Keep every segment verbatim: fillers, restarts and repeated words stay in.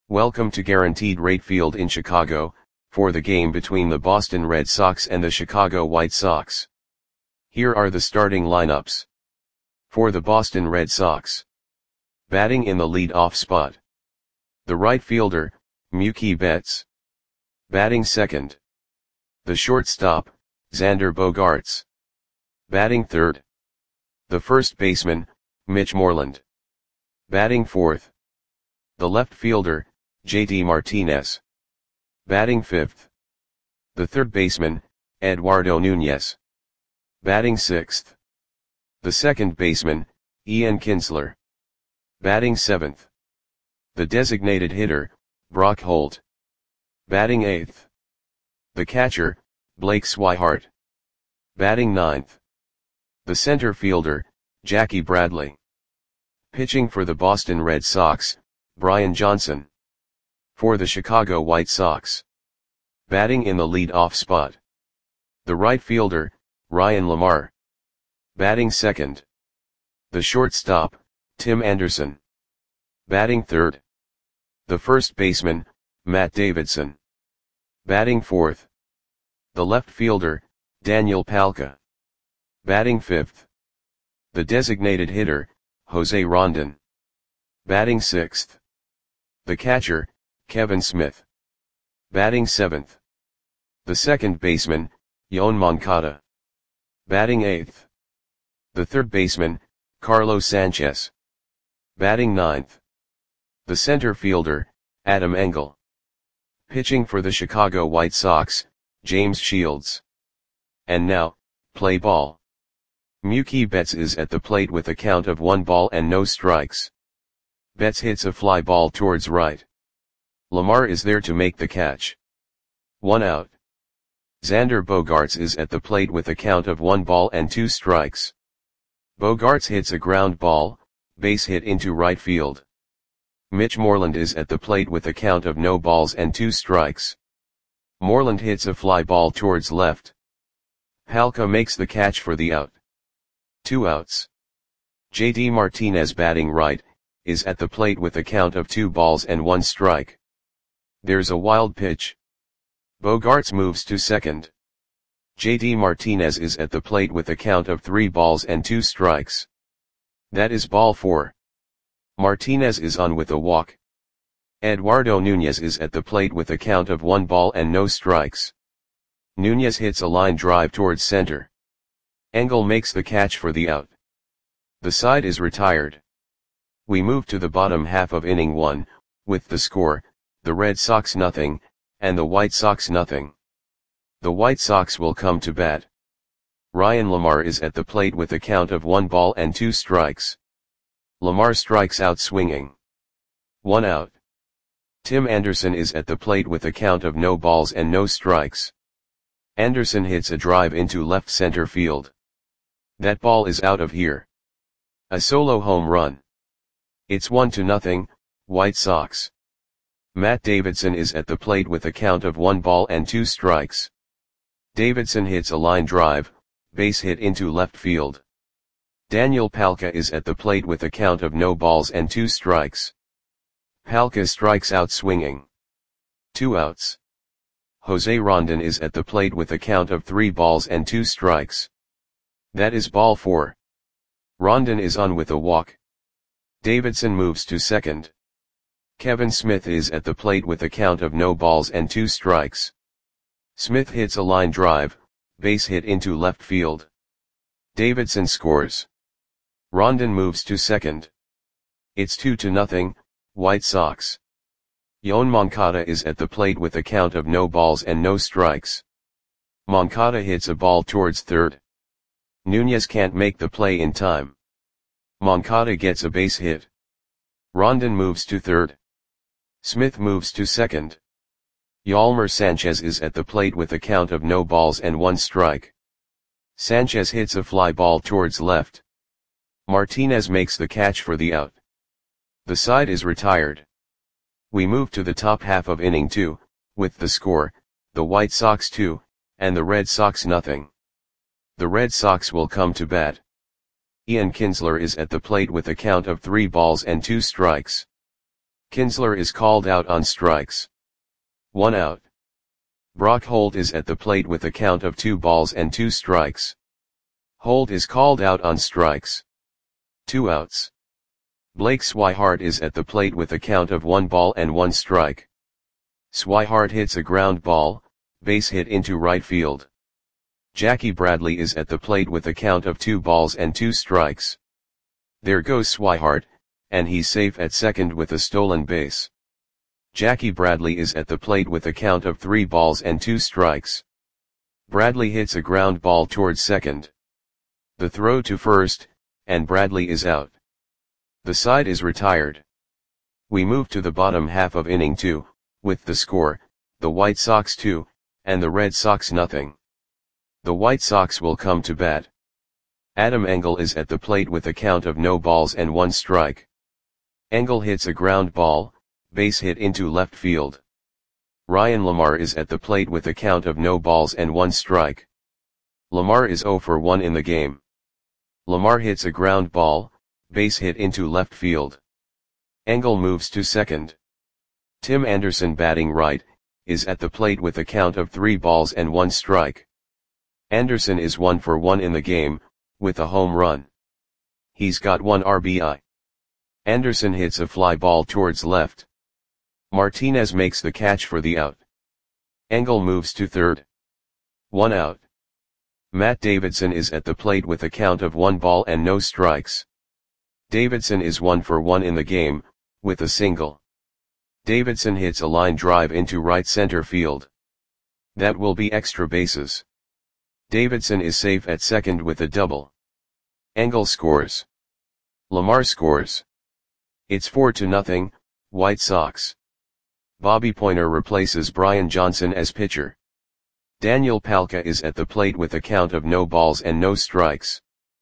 Welcome to Guaranteed Rate Field in Chicago, for the game between the Boston Red Sox and the Chicago White Sox. Here are the starting lineups. For the Boston Red Sox. Batting in the lead-off spot. The right fielder, Mookie Betts. Batting second. The shortstop, Xander Bogaerts. Batting third. The first baseman, Mitch Moreland. Batting fourth. The left fielder, J D Martinez. Batting fifth. The third baseman, Eduardo Nunez. Batting sixth. The second baseman, Ian Kinsler. Batting seventh. The designated hitter, Brock Holt. Batting eighth. The catcher, Blake Swihart. Batting ninth. The center fielder, Jackie Bradley. Pitching for the Boston Red Sox, Brian Johnson. For the Chicago White Sox. Batting in the lead-off spot. The right fielder, Ryan LaMarre. Batting second. The shortstop, Tim Anderson. Batting third. The first baseman, Matt Davidson. Batting fourth. The left fielder, Daniel Palka. Batting fifth. The designated hitter, Jose Rondon. Batting sixth. The catcher, Kevin Smith. Batting seventh. The second baseman, Yoan Moncada. Batting eighth. The third baseman, Carlos Sanchez. Batting ninth. The center fielder, Adam Engel. Pitching for the Chicago White Sox, James Shields. And now, play ball. Mookie Betts is at the plate with a count of one ball and no strikes. Betts hits a fly ball towards right. LaMarre is there to make the catch. One out. Xander Bogaerts is at the plate with a count of one ball and two strikes. Bogaerts hits a ground ball, base hit into right field. Mitch Moreland is at the plate with a count of no balls and two strikes. Moreland hits a fly ball towards left. Palka makes the catch for the out. Two outs. J D Martinez, batting right, is at the plate with a count of two balls and one strike. There's a wild pitch. Bogaerts moves to second. J D Martinez is at the plate with a count of three balls and two strikes. That is ball four. Martinez is on with a walk. Eduardo Nunez is at the plate with a count of one ball and no strikes. Nunez hits a line drive towards center. Engel makes the catch for the out. The side is retired. We move to the bottom half of inning one, with the score, the Red Sox nothing, and the White Sox nothing. The White Sox will come to bat. Ryan LaMarre is at the plate with a count of one ball and two strikes. LaMarre strikes out swinging. One out. Tim Anderson is at the plate with a count of no balls and no strikes. Anderson hits a drive into left center field. That ball is out of here. A solo home run. It's one to nothing, White Sox. Matt Davidson is at the plate with a count of one ball and two strikes. Davidson hits a line drive, base hit into left field. Daniel Palka is at the plate with a count of no balls and two strikes. Palka strikes out swinging. Two outs. Jose Rondon is at the plate with a count of three balls and two strikes. That is ball four. Rondon is on with a walk. Davidson moves to second. Kevin Smith is at the plate with a count of no balls and two strikes. Smith hits a line drive, base hit into left field. Davidson scores. Rondon moves to second. It's two to nothing, White Sox. Yoan Moncada is at the plate with a count of no balls and no strikes. Moncada hits a ball towards third. Nunez can't make the play in time. Moncada gets a base hit. Rondon moves to third. Smith moves to second. Yolmer Sanchez is at the plate with a count of no balls and one strike. Sanchez hits a fly ball towards left. Martinez makes the catch for the out. The side is retired. We move to the top half of inning two, with the score, the White Sox two, and the Red Sox nothing. The Red Sox will come to bat. Ian Kinsler is at the plate with a count of three balls and two strikes. Kinsler is called out on strikes. One out. Brock Holt is at the plate with a count of two balls and two strikes. Holt is called out on strikes. Two outs. Blake Swihart is at the plate with a count of one ball and one strike. Swihart hits a ground ball, base hit into right field. Jackie Bradley is at the plate with a count of two balls and two strikes. There goes Swihart, and he's safe at second with a stolen base. Jackie Bradley is at the plate with a count of three balls and two strikes. Bradley hits a ground ball towards second. The throw to first, and Bradley is out. The side is retired. We move to the bottom half of inning two, with the score, the White Sox two, and the Red Sox nothing. The White Sox will come to bat. Adam Engel is at the plate with a count of no balls and one strike. Engel hits a ground ball, base hit into left field. Ryan Lamar is at the plate with a count of no balls and one strike. Lamar is zero for one in the game. Lamar hits a ground ball, base hit into left field. Engel moves to second. Tim Anderson, batting right, is at the plate with a count of three balls and one strike. Anderson is one for one in the game, with a home run. He's got one R B I. Anderson hits a fly ball towards left. Martinez makes the catch for the out. Engel moves to third. One out. Matt Davidson is at the plate with a count of one ball and no strikes. Davidson is one for one in the game, with a single. Davidson hits a line drive into right center field. That will be extra bases. Davidson is safe at second with a double. Engel scores. Lamar scores. It's four to nothing, White Sox. Bobby Poyner replaces Brian Johnson as pitcher. Daniel Palka is at the plate with a count of no balls and no strikes.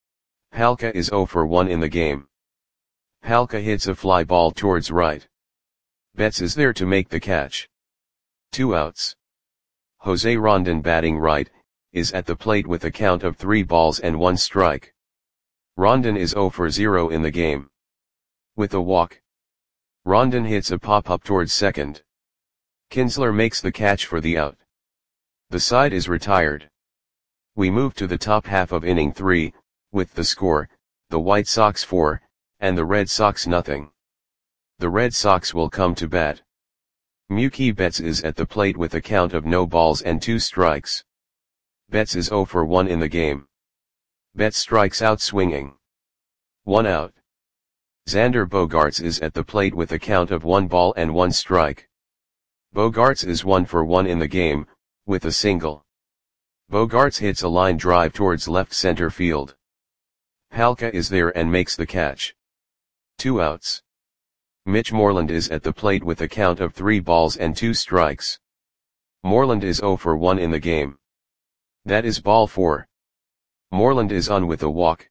Palka is zero for one in the game. Palka hits a fly ball towards right. Betts is there to make the catch. Two outs. Jose Rondon, batting right, is at the plate with a count of three balls and one strike. Rondon is zero for zero in the game. With a walk. Rondon hits a pop-up towards second. Kinsler makes the catch for the out. The side is retired. We move to the top half of inning three, with the score, the White Sox four, and the Red Sox nothing. The Red Sox will come to bat. Mookie Betts is at the plate with a count of no balls and two strikes. Betts is zero for one in the game. Betts strikes out swinging. One out. Xander Bogaerts is at the plate with a count of one ball and one strike. Bogaerts is one for one in the game, with a single. Bogaerts hits a line drive towards left center field. Palka is there and makes the catch. Two outs. Mitch Moreland is at the plate with a count of three balls and two strikes. Moreland is zero for one in the game. That is ball four. Moreland is on with a walk.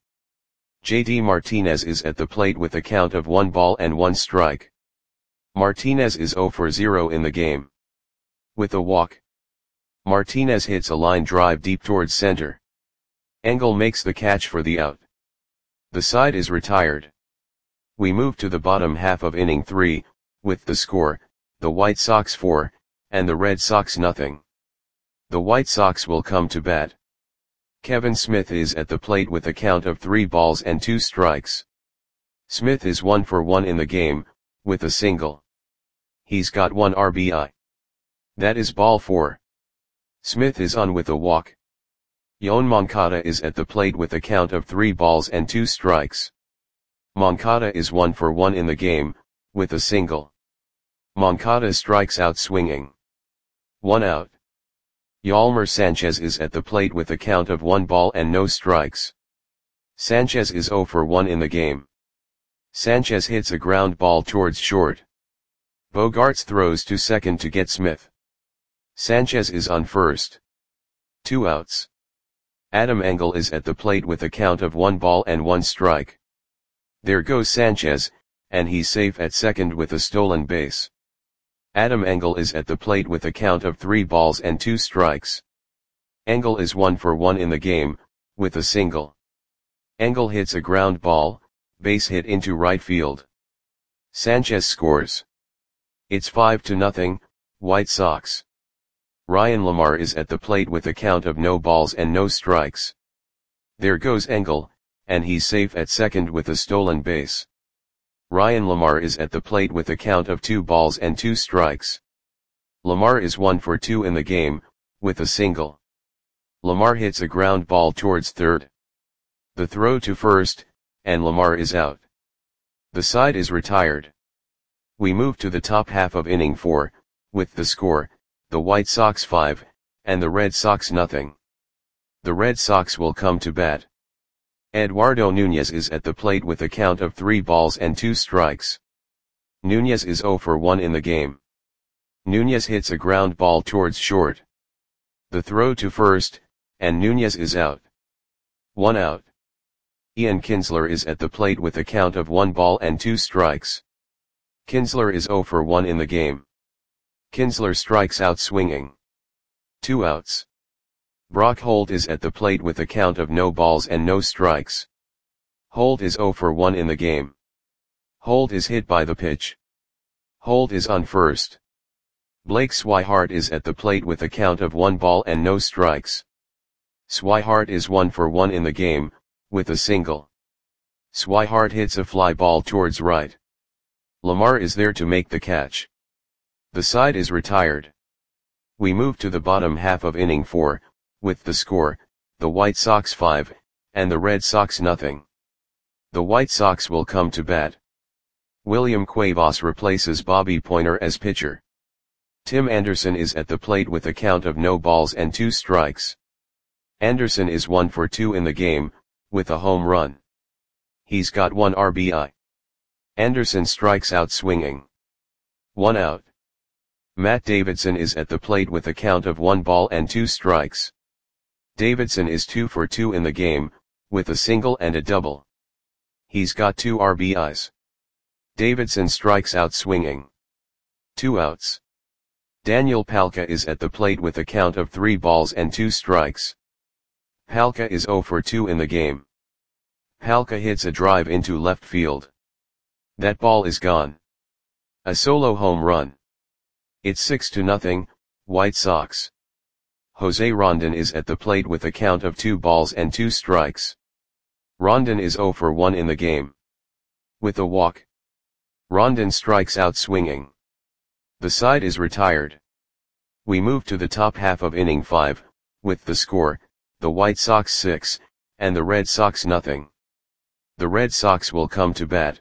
J D Martinez is at the plate with a count of one ball and one strike. Martinez is zero for zero in the game. With a walk. Martinez hits a line drive deep towards center. Engel makes the catch for the out. The side is retired. We move to the bottom half of inning three, with the score, the White Sox four, and the Red Sox nothing. The White Sox will come to bat. Kevin Smith is at the plate with a count of three balls and two strikes. Smith is one for one in the game, with a single. He's got one R B I. That is ball four. Smith is on with a walk. Yoan Moncada is at the plate with a count of three balls and two strikes. Moncada is one for one in the game, with a single. Moncada strikes out swinging. One out. Yolmer Sanchez is at the plate with a count of one ball and no strikes. Sanchez is zero for one in the game. Sanchez hits a ground ball towards short. Bogaerts throws to second to get Smith. Sanchez is on first. Two outs. Adam Engel is at the plate with a count of one ball and one strike. There goes Sanchez, and he's safe at second with a stolen base. Adam Engel is at the plate with a count of three balls and two strikes. Engel is one for one in the game, with a single. Engel hits a ground ball, base hit into right field. Sanchez scores. It's five to nothing, White Sox. Ryan LaMarre is at the plate with a count of no balls and no strikes. There goes Engel, and he's safe at second with a stolen base. Ryan LaMarre is at the plate with a count of two balls and two strikes. LaMarre is one for two in the game, with a single. LaMarre hits a ground ball towards third. The throw to first, and LaMarre is out. The side is retired. We move to the top half of inning four, with the score, the White Sox five, and the Red Sox nothing. The Red Sox will come to bat. Eduardo Nunez is at the plate with a count of three balls and two strikes. Nunez is zero for one in the game. Nunez hits a ground ball towards short. The throw to first, and Nunez is out. One out. Ian Kinsler is at the plate with a count of one ball and two strikes. Kinsler is zero for one in the game. Kinsler strikes out swinging. Two outs. Brock Holt is at the plate with a count of no balls and no strikes. Holt is zero for one in the game. Holt is hit by the pitch. Holt is on first. Blake Swihart is at the plate with a count of one ball and no strikes. Swihart is one for one in the game, with a single. Swihart hits a fly ball towards right. LaMarre is there to make the catch. The side is retired. We move to the bottom half of inning four, with the score, the White Sox five, and the Red Sox nothing. The White Sox will come to bat. William Cuevas replaces Bobby Poyner as pitcher. Tim Anderson is at the plate with a count of no balls and two strikes. Anderson is one for two in the game, with a home run. He's got one R B I. Anderson strikes out swinging. One out. Matt Davidson is at the plate with a count of one ball and two strikes. Davidson is two for two in the game, with a single and a double. He's got two R B Is. Davidson strikes out swinging. Two outs. Daniel Palka is at the plate with a count of three balls and two strikes. Palka is zero for two in the game. Palka hits a drive into left field. That ball is gone. A solo home run. It's six to nothing, White Sox. Jose Rondon is at the plate with a count of two balls and two strikes. Rondon is zero for one in the game. With a walk. Rondon strikes out swinging. The side is retired. We move to the top half of inning five, with the score, the White Sox six, and the Red Sox nothing. The Red Sox will come to bat.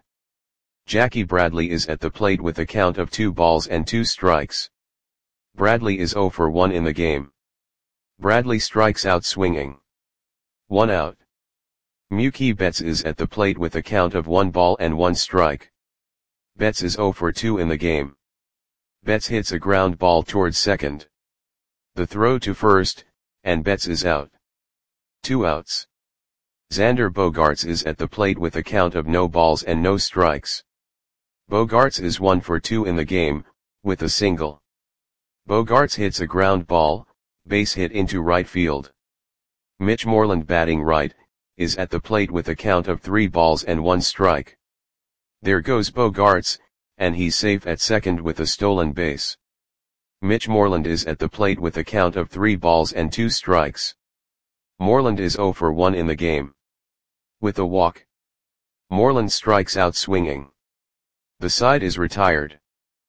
Jackie Bradley is at the plate with a count of two balls and two strikes. Bradley is zero for one in the game. Bradley strikes out swinging. One out. Mookie Betts is at the plate with a count of one ball and one strike. Betts is zero for two in the game. Betts hits a ground ball towards second. The throw to first, and Betts is out. Two outs. Xander Bogaerts is at the plate with a count of no balls and no strikes. Bogaerts is one for two in the game, with a single. Bogaerts hits a ground ball, base hit into right field. Mitch Moreland, batting right, is at the plate with a count of three balls and one strike. There goes Bogaerts, and he's safe at second with a stolen base. Mitch Moreland is at the plate with a count of three balls and two strikes. Moreland is zero for one in the game. With a walk. Moreland strikes out swinging. The side is retired.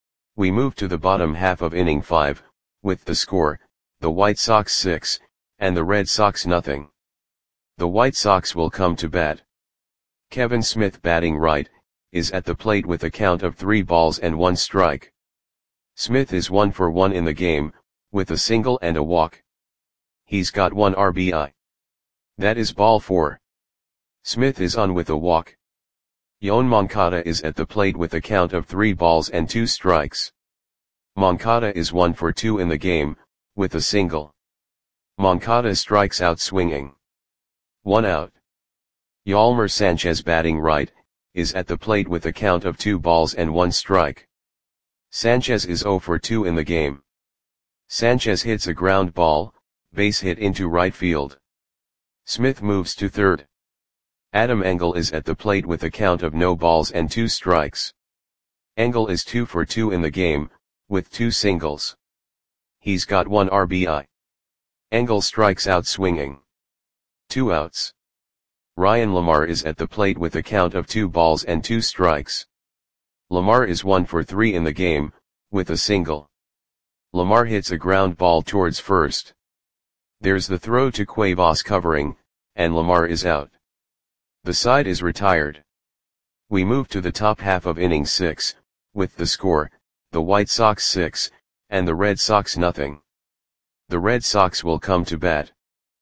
We move to the bottom half of inning five, with the score, the White Sox six, and the Red Sox nothing. The White Sox will come to bat. Kevin Smith, batting right, is at the plate with a count of three balls and one strike. Smith is one for one in the game, with a single and a walk. He's got one R B I. That is ball four. Smith is on with a walk. Yoan Moncada is at the plate with a count of three balls and two strikes. Moncada is one for two in the game, with a single. Moncada strikes out swinging. One out. Yolmer Sanchez, batting right, is at the plate with a count of two balls and one strike. Sanchez is zero for two in the game. Sanchez hits a ground ball, base hit into right field. Smith moves to third. Adam Engel is at the plate with a count of no balls and two strikes. Engel is two for two in the game, with two singles. He's got one R B I. Engel strikes out swinging. Two outs. Ryan LaMarre is at the plate with a count of two balls and two strikes. LaMarre is one for three in the game, with a single. LaMarre hits a ground ball towards first. There's the throw to Cuevas covering, and LaMarre is out. The side is retired. We move to the top half of inning six, with the score, the White Sox six, and the Red Sox nothing. The Red Sox will come to bat.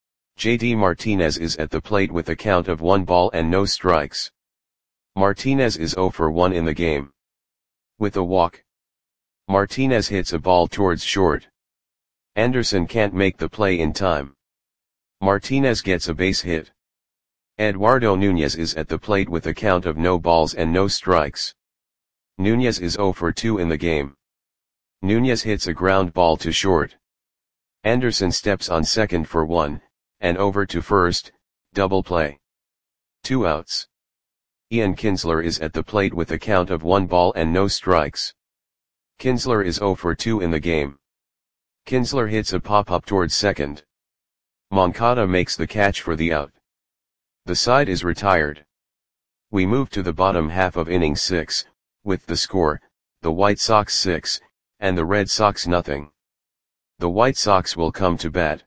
J D Martinez is at the plate with a count of one ball and no strikes. Martinez is zero for one in the game. With a walk. Martinez hits a ball towards short. Anderson can't make the play in time. Martinez gets a base hit. Eduardo Nunez is at the plate with a count of no balls and no strikes. Nunez is zero for two in the game. Nunez hits a ground ball to short. Anderson steps on second for one, and over to first, double play. Two outs. Ian Kinsler is at the plate with a count of one ball and no strikes. Kinsler is zero for two in the game. Kinsler hits a pop-up towards second. Moncada makes the catch for the out. The side is retired. We move to the bottom half of inning six, with the score, the White Sox six, and the Red Sox nothing. The White Sox will come to bat.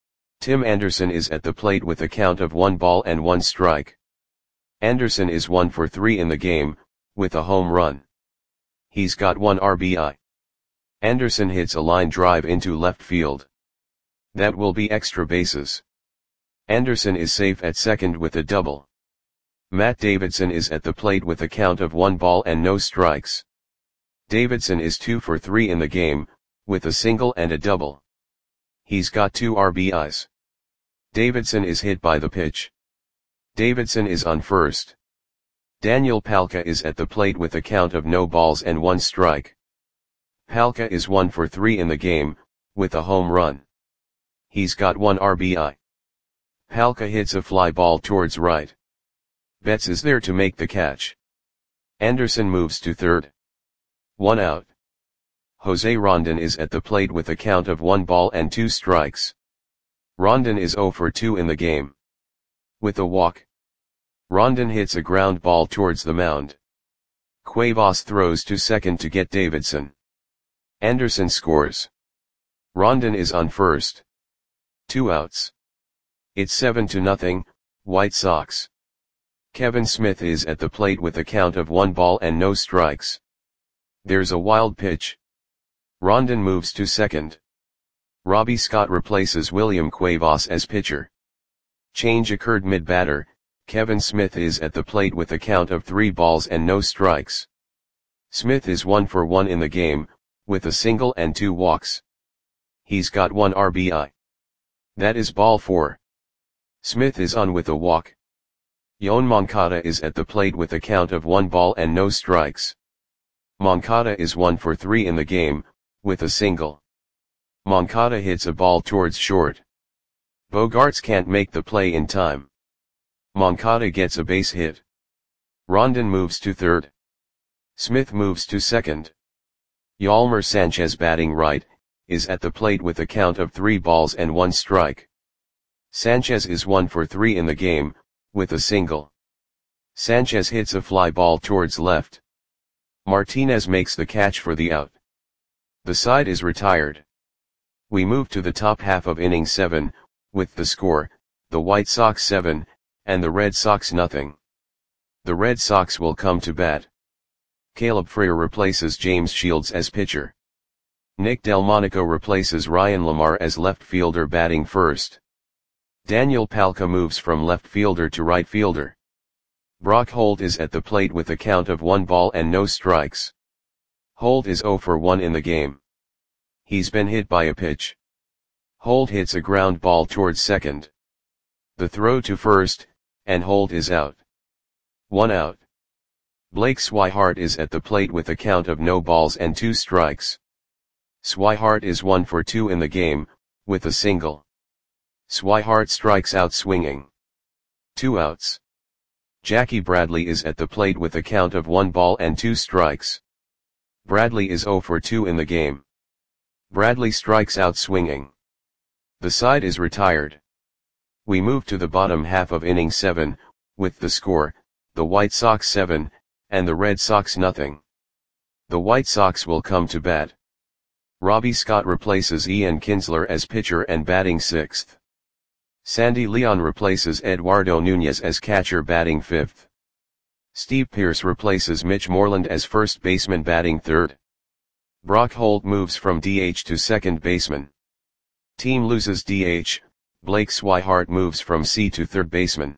Tim Anderson is at the plate with a count of one ball and one strike. Anderson is one for three in the game, with a home run. He's got one R B I. Anderson hits a line drive into left field. That will be extra bases. Anderson is safe at second with a double. Matt Davidson is at the plate with a count of one ball and no strikes. Davidson is two for three in the game, with a single and a double. He's got two R B Is. Davidson is hit by the pitch. Davidson is on first. Daniel Palka is at the plate with a count of no balls and one strike. Palka is one for three in the game, with a home run. He's got one R B I. Palka hits a fly ball towards right. Betts is there to make the catch. Anderson moves to third. One out. Jose Rondon is at the plate with a count of one ball and two strikes. Rondon is zero for two in the game. With a walk. Rondon hits a ground ball towards the mound. Cuevas throws to second to get Davidson. Anderson scores. Rondon is on first. Two outs. It's seven to nothing, White Sox. Kevin Smith is at the plate with a count of one ball and no strikes. There's a wild pitch. Rondon moves to second. Robbie Scott replaces William Cuevas as pitcher. Change occurred mid-batter. Kevin Smith is at the plate with a count of three balls and no strikes. Smith is one for one in the game, with a single and two walks. He's got one R B I. That is ball four. Smith is on with a walk. Yoan Moncada is at the plate with a count of one ball and no strikes. Moncada is one for three in the game, with a single. Moncada hits a ball towards short. Bogaerts can't make the play in time. Moncada gets a base hit. Rondon moves to third. Smith moves to second. Yolmer Sanchez, batting right, is at the plate with a count of three balls and one strike. Sanchez is one for three in the game, with a single. Sanchez hits a fly ball towards left. Martinez makes the catch for the out. The side is retired. We move to the top half of inning seven, with the score, the White Sox seven, and the Red Sox nothing. The Red Sox will come to bat. Caleb Freer replaces James Shields as pitcher. Nick Delmonico replaces Ryan LaMarre as left fielder batting first. Daniel Palka moves from left fielder to right fielder. Brock Holt is at the plate with a count of one ball and no strikes. Holt is zero for one in the game. He's been hit by a pitch. Holt hits a ground ball towards second. The throw to first, and Holt is out. One out. Blake Swihart is at the plate with a count of no balls and two strikes. Swihart is one for two in the game, with a single. Swihart strikes out swinging. Two outs. Jackie Bradley is at the plate with a count of one ball and two strikes. Bradley is zero for two in the game. Bradley strikes out swinging. The side is retired. We move to the bottom half of inning seven, with the score, the White Sox seven, and the Red Sox nothing. The White Sox will come to bat. Robbie Scott replaces Ian Kinsler as pitcher and batting sixth. Sandy Leon replaces Eduardo Nunez as catcher batting fifth. Steve Pearce replaces Mitch Moreland as first baseman batting third. Brock Holt moves from D H to second baseman. Team loses D H, Blake Swihart moves from C to third baseman.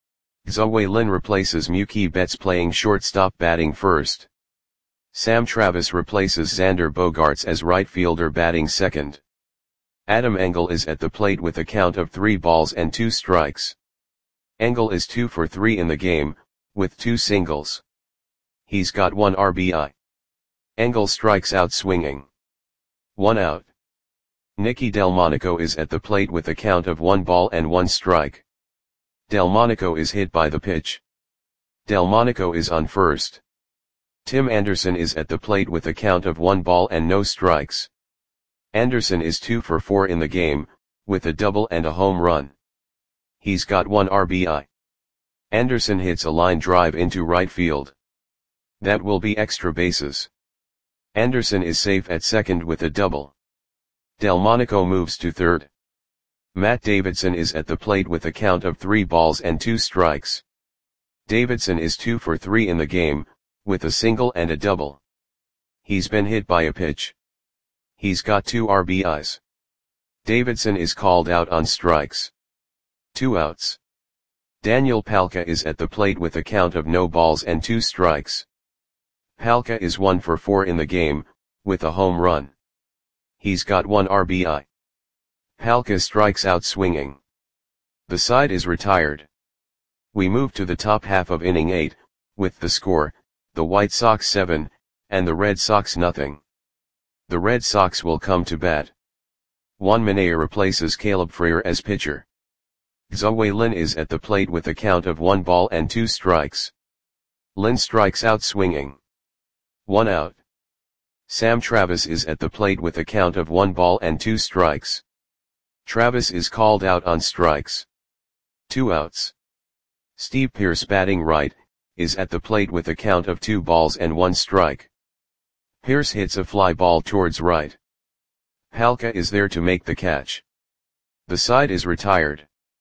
Zoe Lin replaces Mookie Betts playing shortstop batting first. Sam Travis replaces Xander Bogaerts as right fielder batting second. Adam Engel is at the plate with a count of three balls and two strikes. Engel is two for three in the game, with two singles. He's got one R B I. Engel strikes out swinging. One out. Nicky Delmonico is at the plate with a count of one ball and one strike. Delmonico is hit by the pitch. Delmonico is on first. Tim Anderson is at the plate with a count of one ball and no strikes. Anderson is two for four in the game, with a double and a home run. He's got one R B I. Anderson hits a line drive into right field. That will be extra bases. Anderson is safe at second with a double. Delmonico moves to third. Matt Davidson is at the plate with a count of three balls and two strikes. Davidson is two for three in the game, with a single and a double. He's been hit by a pitch. He's got two R B Is. Davidson is called out on strikes. Two outs. Daniel Palka is at the plate with a count of no balls and two strikes. Palka is one for four in the game, with a home run. He's got one R B I. Palka strikes out swinging. The side is retired. We move to the top half of inning eight, with the score, the White Sox seven, and the Red Sox nothing. The Red Sox will come to bat. Juan Minaya replaces Caleb Freire as pitcher. Zoe Lin is at the plate with a count of one ball and two strikes. Lin strikes out swinging. One out. Sam Travis is at the plate with a count of one ball and two strikes. Travis is called out on strikes. Two outs. Steve Pearce batting right, is at the plate with a count of two balls and one strike. Pearce hits a fly ball towards right. Palka is there to make the catch. The side is retired.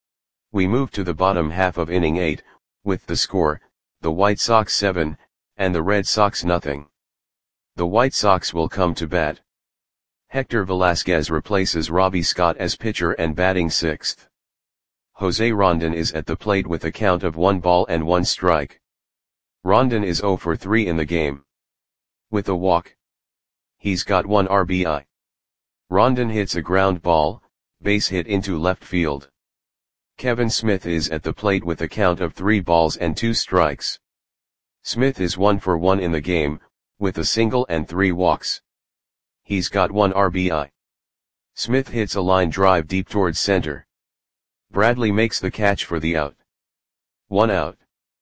We move to the bottom half of inning eight, with the score, the White Sox seven, and the Red Sox nothing. The White Sox will come to bat. Hector Velasquez replaces Robbie Scott as pitcher and batting sixth. Jose Rondon is at the plate with a count of one ball and one strike. Rondon is zero for three in the game. With a walk. He's got one R B I. Rondon hits a ground ball, base hit into left field. Kevin Smith is at the plate with a count of three balls and two strikes. Smith is one for one in the game, with a single and three walks. He's got one R B I. Smith hits a line drive deep towards center. Bradley makes the catch for the out. One out.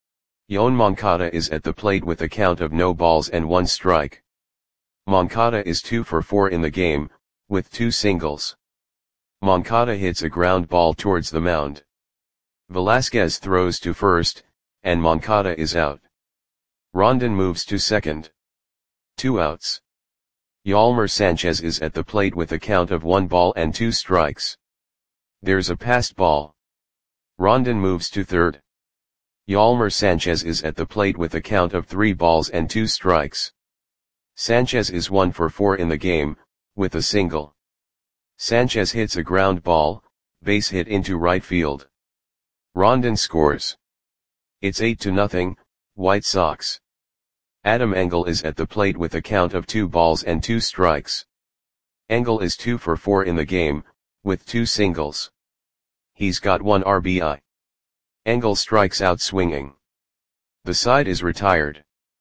Yoan Moncada is at the plate with a count of no balls and one strike. Moncada is two for four in the game, with two singles. Moncada hits a ground ball towards the mound. Velasquez throws to first, and Moncada is out. Rondon moves to second. Two outs. Yolmer Sanchez is at the plate with a count of one ball and two strikes. There's a passed ball. Rondon moves to third. Yolmer Sanchez is at the plate with a count of three balls and two strikes. Sanchez is one for four in the game, with a single. Sanchez hits a ground ball, base hit into right field. Rondon scores. It's eight to nothing, White Sox. Adam Engel is at the plate with a count of two balls and two strikes. Engel is two for four in the game, with two singles. He's got one R B I. Engel strikes out swinging. The side is retired.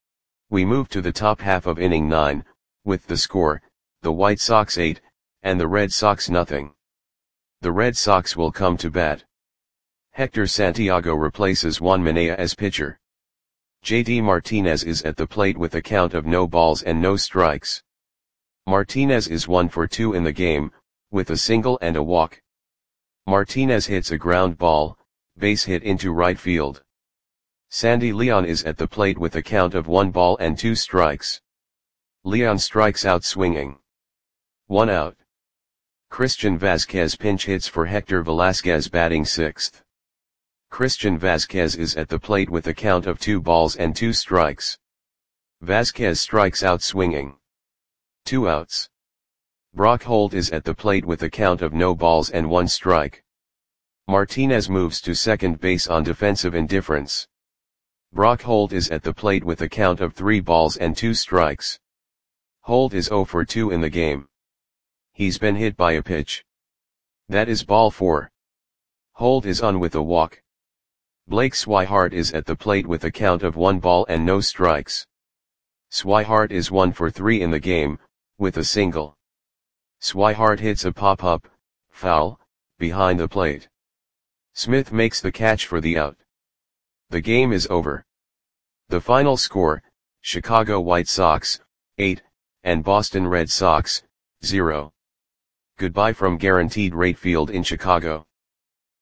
We move to the top half of inning nine, with the score, the White Sox eight, and the Red Sox nothing. The Red Sox will come to bat. Hector Santiago replaces Juan Minaya as pitcher. J D Martinez is at the plate with a count of no balls and no strikes. Martinez is one for two in the game, with a single and a walk. Martinez hits a ground ball, base hit into right field. Sandy Leon is at the plate with a count of one ball and two strikes. Leon strikes out swinging. One out. Christian Vazquez pinch hits for Hector Velasquez batting sixth. Christian Vazquez is at the plate with a count of two balls and two strikes. Vazquez strikes out swinging. Two outs. Brock Holt is at the plate with a count of no balls and one strike. Martinez moves to second base on defensive indifference. Brock Holt is at the plate with a count of three balls and two strikes. Holt is zero for two in the game. He's been hit by a pitch. That is ball four. Holt is on with a walk. Blake Swihart is at the plate with a count of one ball and no strikes. Swihart is one for three in the game, with a single. Swihart hits a pop-up, foul, behind the plate. Smith makes the catch for the out. The game is over. The final score, Chicago White Sox, eight, and Boston Red Sox, zero. Goodbye from Guaranteed Rate Field in Chicago.